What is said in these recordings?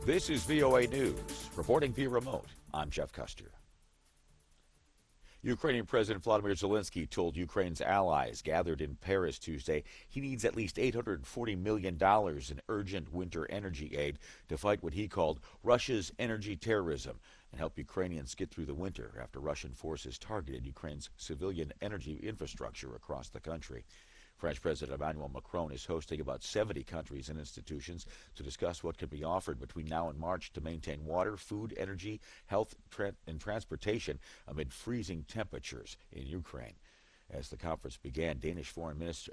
This is VOA News. Reporting via remote, I'm Jeff Custer. Ukrainian President Vladimir Zelensky told Ukraine's allies gathered in Paris Tuesday he needs at least $840 million in urgent winter energy aid to fight what he called Russia's energy terrorism and help Ukrainians get through the winter after Russian forces targeted Ukraine's civilian energy infrastructure across the country. French President Emmanuel Macron is hosting about 70 countries and institutions to discuss what can be offered between now and March to maintain water, food, energy, health, and transportation amid freezing temperatures in Ukraine. As the conference began, Danish Foreign Minister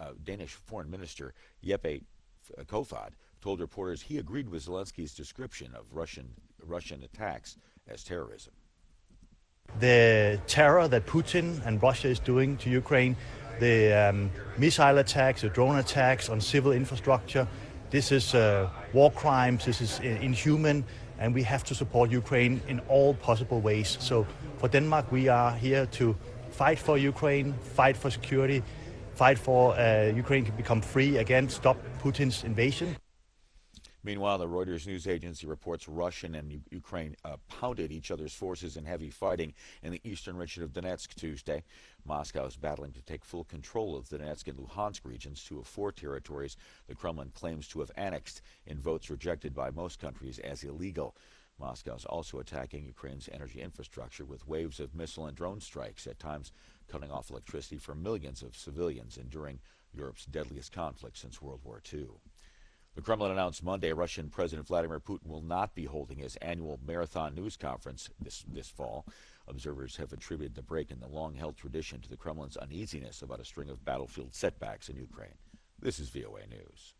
Jeppe Kofod told reporters he agreed with Zelensky's description of Russian attacks as terrorism. The terror that Putin and Russia is doing to Ukraine, the missile attacks, the drone attacks on civil infrastructure, this is war crimes, this is inhuman, and we have to support Ukraine in all possible ways. So for Denmark, we are here to fight for Ukraine, fight for security, fight for Ukraine to become free again, stop Putin's invasion. Meanwhile, the Reuters news agency reports Russia and Ukraine pounded each other's forces in heavy fighting in the eastern region of Donetsk Tuesday. Moscow is battling to take full control of the Donetsk and Luhansk regions, two of four territories the Kremlin claims to have annexed in votes rejected by most countries as illegal. Moscow is also attacking Ukraine's energy infrastructure with waves of missile and drone strikes, at times cutting off electricity for millions of civilians enduring Europe's deadliest conflict since World War II. The Kremlin announced Monday Russian President Vladimir Putin will not be holding his annual marathon news conference this fall. Observers have attributed the break in the long-held tradition to the Kremlin's uneasiness about a string of battlefield setbacks in Ukraine. This is VOA News.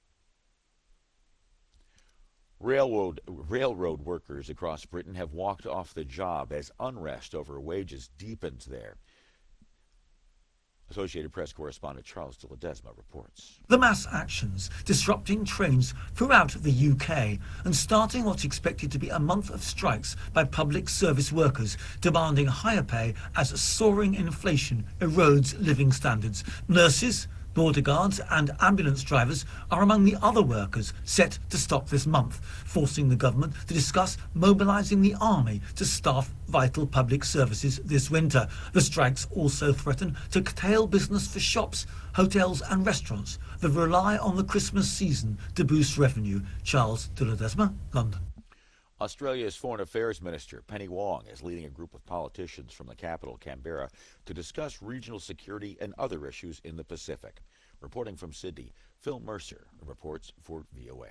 Railroad workers across Britain have walked off the job as unrest over wages deepens there. Associated Press correspondent Charles de Ledesma reports. The mass actions disrupting trains throughout the UK and starting what's expected to be a month of strikes by public service workers demanding higher pay as soaring inflation erodes living standards. Nurses, border guards and ambulance drivers are among the other workers set to stop this month, forcing the government to discuss mobilising the army to staff vital public services this winter. The strikes also threaten to curtail business for shops, hotels and restaurants that rely on the Christmas season to boost revenue. Charles de Ledesma, London. Australia's Foreign Affairs Minister Penny Wong is leading a group of politicians from the capital, Canberra, to discuss regional security and other issues in the Pacific. Reporting from Sydney, Phil Mercer reports for VOA.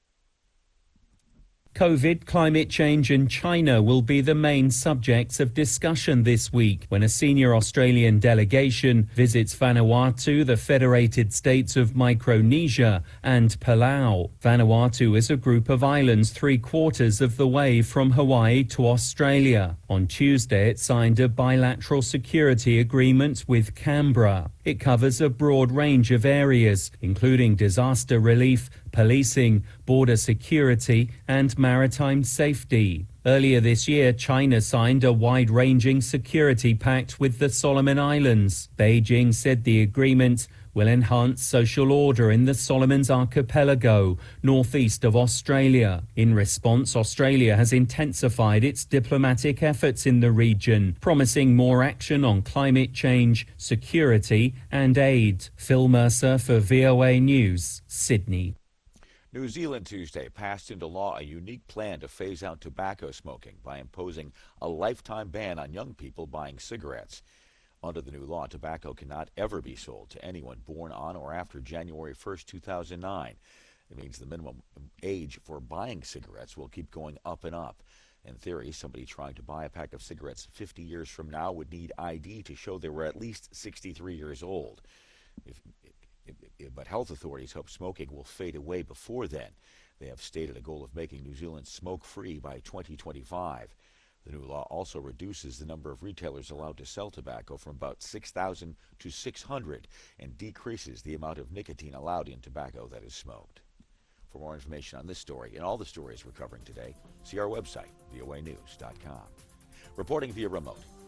COVID, climate change and China will be the main subjects of discussion this week when a senior Australian delegation visits Vanuatu, the Federated States of Micronesia and Palau. Vanuatu is a group of islands 3/4 of the way from Hawaii to Australia. On Tuesday, it signed a bilateral security agreement with Canberra. It covers a broad range of areas, including disaster relief, policing, border security and maritime safety. Earlier this year, China signed a wide-ranging security pact with the Solomon Islands. Beijing said the agreement will enhance social order in the Solomons Archipelago, northeast of Australia. In response, Australia has intensified its diplomatic efforts in the region, promising more action on climate change, security and aid. Phil Mercer for VOA News, Sydney. New Zealand Tuesday passed into law a unique plan to phase out tobacco smoking by imposing a lifetime ban on young people buying cigarettes. Under the new law, tobacco cannot ever be sold to anyone born on or after January 1st, 2009. It means the minimum age for buying cigarettes will keep going up and up. In theory, somebody trying to buy a pack of cigarettes 50 years from now would need ID to show they were at least 63 years old. But health authorities hope smoking will fade away before then. They have stated a goal of making New Zealand smoke-free by 2025. The new law also reduces the number of retailers allowed to sell tobacco from about 6,000 to 600 and decreases the amount of nicotine allowed in tobacco that is smoked. For more information on this story and all the stories we're covering today, see our website, voanews.com. Reporting via remote,